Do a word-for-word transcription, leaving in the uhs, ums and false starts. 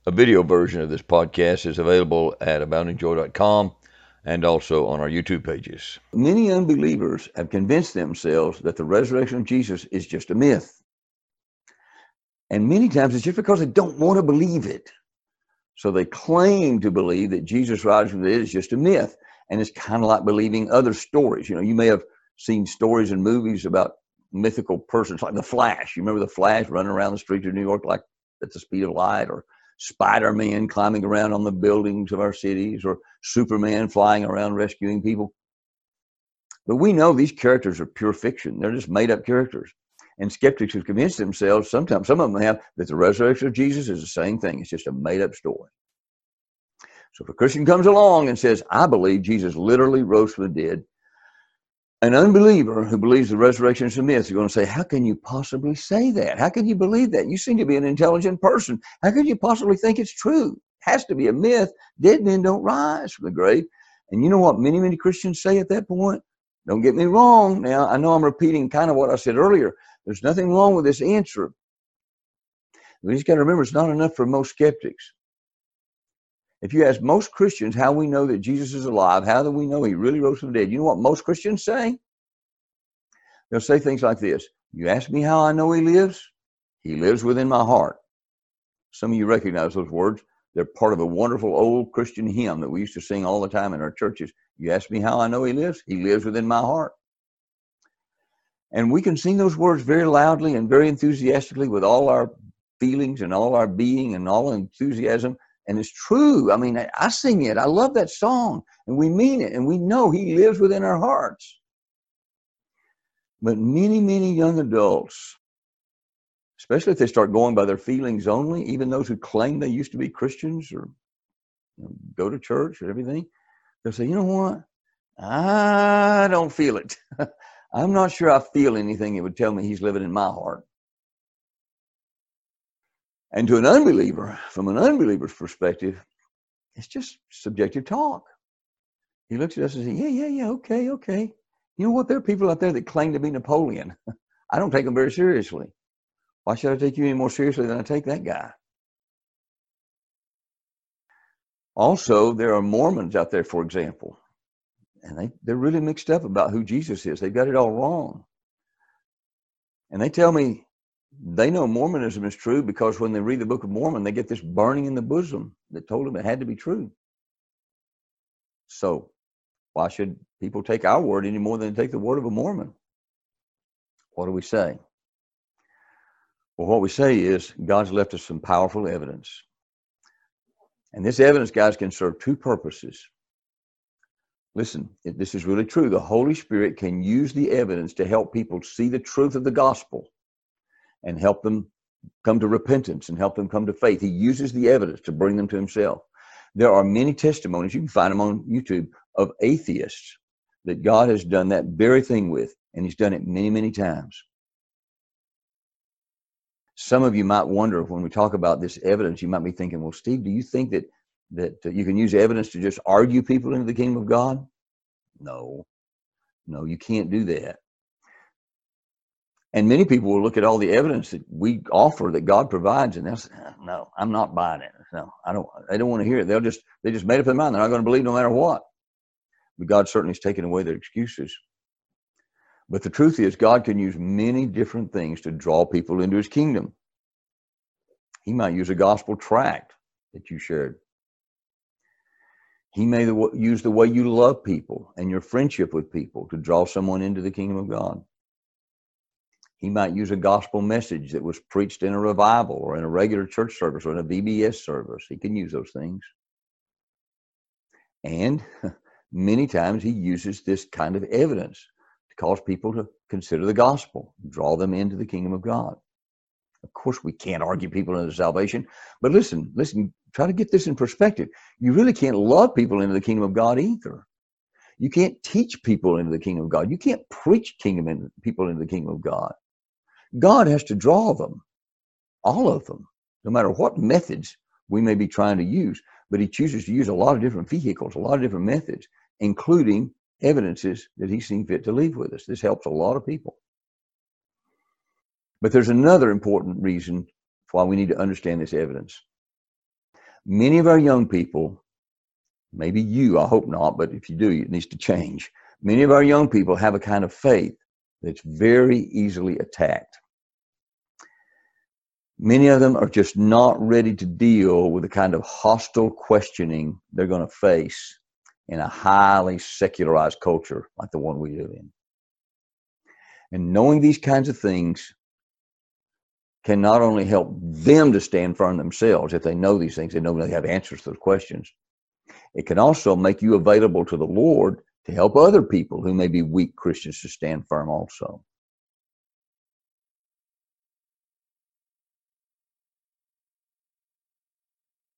A video version of this podcast is available at abounding joy dot com and also on our YouTube pages. Many unbelievers have convinced themselves that the resurrection of Jesus is just a myth. And many times it's just because they don't want to believe it. So they claim to believe that Jesus rising from the dead is just a myth. And it's kind of like believing other stories. You know, you may have seen stories in movies about mythical persons like the Flash. You remember the Flash running around the streets of New York like at the speed of light, or Spider-Man climbing around on the buildings of our cities, or Superman flying around rescuing people. But we know these characters are pure fiction. They're just made up characters. And skeptics have convinced themselves, sometimes some of them have, that the resurrection of Jesus is the same thing. It's just a made up story. So if a Christian comes along and says, I believe Jesus literally rose from the dead, an unbeliever who believes the resurrection is a myth is going to say, how can you possibly say that? How can you believe that? You seem to be an intelligent person. How could you possibly think it's true? It has to be a myth. Dead men don't rise from the grave. And you know what many, many Christians say at that point? Don't get me wrong. Now, I know I'm repeating kind of what I said earlier. There's nothing wrong with this answer. But you just got to remember, it's not enough for most skeptics. If you ask most Christians how we know that Jesus is alive, how do we know he really rose from the dead? You know what most Christians say? They'll say things like this. You ask me how I know he lives? He lives within my heart. Some of you recognize those words. They're part of a wonderful old Christian hymn that we used to sing all the time in our churches. You ask me how I know he lives? He lives within my heart. And we can sing those words very loudly and very enthusiastically with all our feelings and all our being and all enthusiasm. And it's true. I mean, I sing it. I love that song. And we mean it. And we know he lives within our hearts. But many, many young adults, especially if they start going by their feelings only, even those who claim they used to be Christians or you know, go to church or everything, they'll say, you know what? I don't feel it. I'm not sure I feel anything that would tell me he's living in my heart. And to an unbeliever, from an unbeliever's perspective, it's just subjective talk. He looks at us and says, yeah, yeah, yeah, okay, okay. You know what? There are people out there that claim to be Napoleon. I don't take them very seriously. Why should I take you any more seriously than I take that guy? Also, there are Mormons out there, for example, and they, they're really mixed up about who Jesus is. They've got it all wrong. And they tell me they know Mormonism is true because when they read the Book of Mormon, they get this burning in the bosom that told them it had to be true. So why should people take our word any more than take the word of a Mormon? What do we say? Well, what we say is God's left us some powerful evidence. And this evidence, guys, can serve two purposes. Listen, this is really true. The Holy Spirit can use the evidence to help people see the truth of the gospel and help them come to repentance and help them come to faith. He uses the evidence to bring them to himself. There are many testimonies, you can find them on YouTube, of atheists that God has done that very thing with, and he's done it many, many times. Some of you might wonder when we talk about this evidence, you might be thinking, well, Steve, do you think that, that you can use evidence to just argue people into the kingdom of God? No, no, you can't do that. And many people will look at all the evidence that we offer that God provides, and they'll say, no, I'm not buying it. No, I don't, they don't want to hear it. They'll just, they just made up their mind. They're not going to believe no matter what. But God certainly has taken away their excuses. But the truth is, God can use many different things to draw people into his kingdom. He might use a gospel tract that you shared. He may use the way you love people and your friendship with people to draw someone into the kingdom of God. He might use a gospel message that was preached in a revival or in a regular church service or in a V B S service. He can use those things. And many times he uses this kind of evidence to cause people to consider the gospel, draw them into the kingdom of God. Of course, we can't argue people into salvation, but listen, listen, try to get this in perspective. You really can't love people into the kingdom of God either. You can't teach people into the kingdom of God. You can't preach kingdom in, people into the kingdom of God. God has to draw them, all of them, no matter what methods we may be trying to use. But he chooses to use a lot of different vehicles, a lot of different methods, including evidences that he's seen fit to leave with us. This helps a lot of people. But there's another important reason why we need to understand this evidence. Many of our young people, maybe you, I hope not, but if you do, it needs to change. Many of our young people have a kind of faith that's very easily attacked. Many of them are just not ready to deal with the kind of hostile questioning they're going to face in a highly secularized culture like the one we live in. And knowing these kinds of things can not only help them to stand firm themselves, if they know these things, they know they have answers to those questions. It can also make you available to the Lord to help other people who may be weak Christians to stand firm also.